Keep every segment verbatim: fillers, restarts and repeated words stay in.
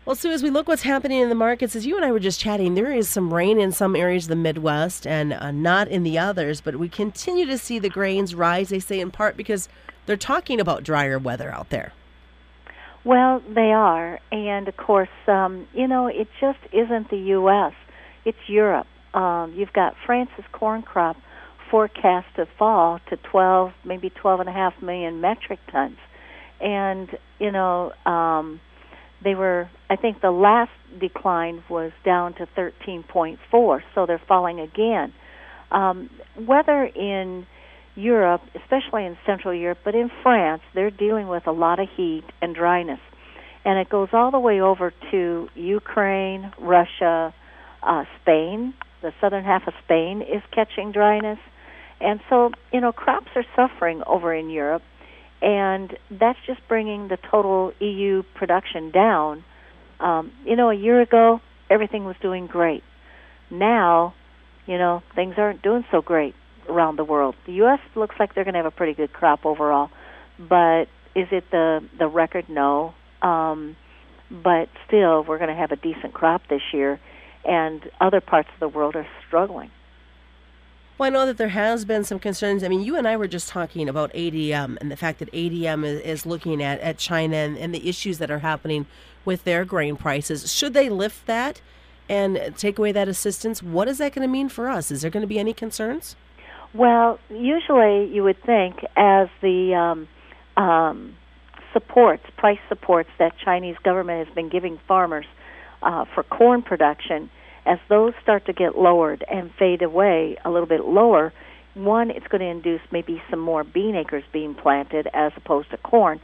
Well, Sue, as we look what's happening in the markets, as you and I were just chatting, there is some rain in some areas of the Midwest and uh, not in the others, but we continue to see the grains rise, they say, in part because they're talking about drier weather out there. Well, they are, and of course, um, you know, it just isn't the U S. It's Europe. Um, you've got France's corn crop forecast to fall to twelve, maybe twelve and a half million metric tons, and you know, um, they were. I think the last decline was down to thirteen point four, so they're falling again. Um, weather in Europe, especially in Central Europe, but in France, they're dealing with a lot of heat and dryness. And it goes all the way over to Ukraine, Russia, uh, Spain. The southern half of Spain is catching dryness. And so, you know, crops are suffering over in Europe, and that's just bringing the total E U production down. Um, you know, a year ago, everything was doing great. Now, you know, things aren't doing so great around the world. The U S looks like they're going to have a pretty good crop overall, but is it the the record? No. Um, but still, we're going to have a decent crop this year, and other parts of the world are struggling. Well, I know that there has been some concerns. I mean, you and I were just talking about A D M and the fact that A D M is, is looking at, at China and, and the issues that are happening with their grain prices. Should they lift that and take away that assistance? What is that going to mean for us? Is there going to be any concerns? Well, usually you would think as the um, um, supports, price supports that Chinese government has been giving farmers uh, for corn production, as those start to get lowered and fade away a little bit lower, one, it's going to induce maybe some more bean acres being planted as opposed to corn.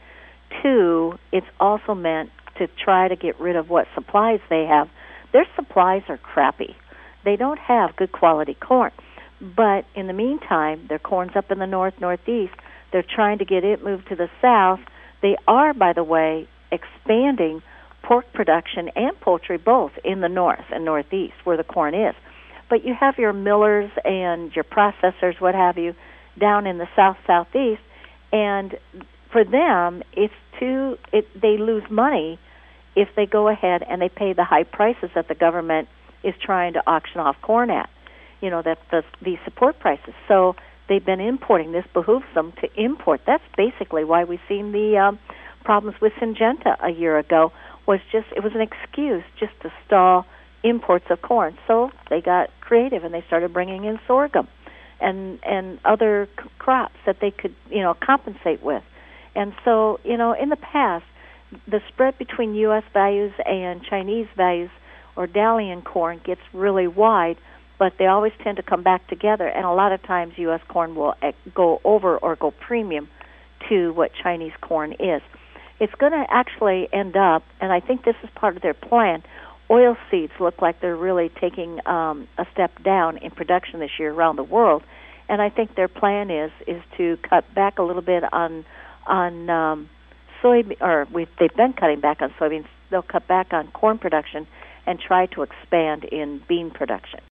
Two, it's also meant to try to get rid of what supplies they have. Their supplies are crappy. They don't have good quality corn. But in the meantime, their corn's up in the north, northeast. They're trying to get it moved to the south. They are, by the way, expanding pork production and poultry both in the north and northeast where the corn is. But you have your millers and your processors, what have you, down in the south, southeast. And for them, it's too, it, they lose money if they go ahead and they pay the high prices that the government is trying to auction off corn at. You know, that the, the support prices. So they've been importing. This behooves them to import. That's basically why we've seen the um, problems with Syngenta a year ago. Was just it was an excuse just to stall imports of corn. So they got creative and they started bringing in sorghum and and other c- crops that they could you know compensate with. And so you know in the past, the spread between U S values and Chinese values or Dalian corn gets really wide. But they always tend to come back together, and a lot of times U S corn will go over or go premium to what Chinese corn is. It's going to actually end up, and I think this is part of their plan, oil seeds look like they're really taking um, a step down in production this year around the world, and I think their plan is is to cut back a little bit on on um, soybean, or we've, they've been cutting back on soybeans. They'll cut back on corn production and try to expand in bean production.